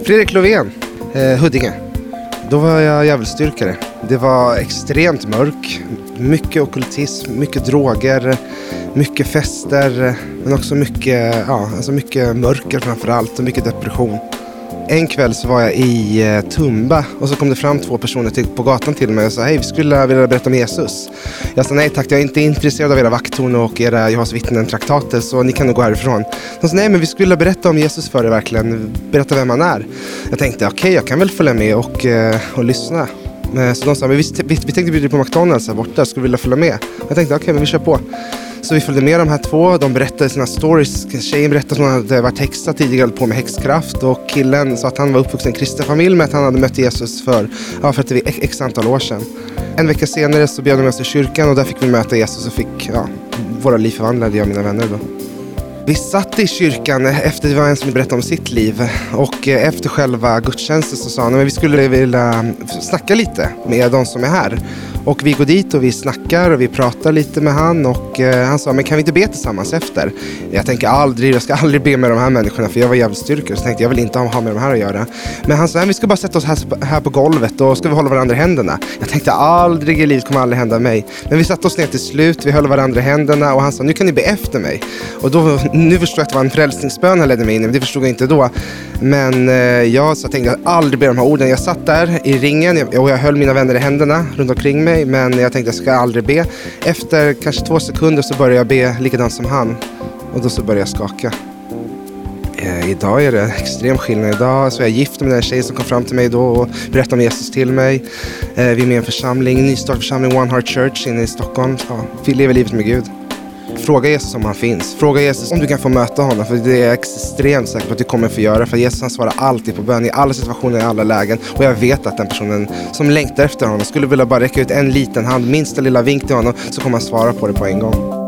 Fredrik Lovén, Huddinge. Då var jag djävulsdyrkare. Det var extremt mörk, mycket ockultism, mycket droger, mycket fester, men också mycket mörker framförallt och mycket depression. En kväll så var jag i Tumba och så kom det fram 2 personer på gatan till mig och sa: hej, vi skulle vilja berätta om Jesus. Jag sa: nej tack, jag är inte intresserad av era vakttorn och era Jehovas vittnen-traktater, så ni kan nog gå härifrån. De sa: nej, men vi skulle vilja berätta om Jesus för er, verkligen berätta vem han är. Jag tänkte okej, jag kan väl följa med och lyssna. Så de sa: men vi tänkte bjuda på McDonalds här borta, skulle vilja följa med. Jag tänkte okej, men vi kör på. Så vi följde med de här 2, de berättade sina stories. Tjejen berättade att hon hade varit häxa tidigare på med häxkraft, och killen sa att han var uppvuxen i en kristen familj, men att han hade mött Jesus för att det var x antal år sedan. En vecka senare så bjöd de oss till kyrkan och där fick vi möta Jesus och fick våra liv förvandlade, jag och mina vänner då. Vi satt i kyrkan efter det var en som berättade om sitt liv, och efter själva gudstjänsten så sa han att vi skulle vilja snacka lite med de som är här. Och vi går dit och vi snackar och vi pratar lite med han, och han sa: men kan vi inte be tillsammans efter? Jag ska aldrig be med de här människorna, för jag var djävulsdyrkare, så tänkte jag vill inte ha med de här att göra. Men han sa: vi ska bara sätta oss här på golvet och ska vi hålla varandra i händerna. Jag tänkte aldrig i livet kommer aldrig hända mig. Men vi satte oss ner till slut, vi höll varandra i händerna och han sa: nu kan ni be efter mig. Och då, nu förstod jag att det var en frälsningsbön han ledde mig in i, men det förstod jag inte då. Men jag tänkte att aldrig be de här orden. Jag satt där i ringen och jag höll mina vänner i händerna runt omkring mig, men jag tänkte att jag ska aldrig be. Efter kanske 2 sekunder så började jag be likadant som han, och då så började jag skaka. Idag är det extrem skillnad. Idag så är jag gift med den tjej som kom fram till mig då och berättade om Jesus till mig. Vi är med i en församling, en nystartförsamling, One Heart Church inne i Stockholm. Vi lever livet med Gud. Fråga Jesus om han finns. Fråga Jesus om du kan få möta honom, för det är extremt säkert att du kommer få göra. För Jesus, han svarar alltid på bön i alla situationer, i alla lägen. Och jag vet att den personen som längtar efter honom skulle vilja bara räcka ut en liten hand, minsta lilla vink till honom, så kommer han svara på det på en gång.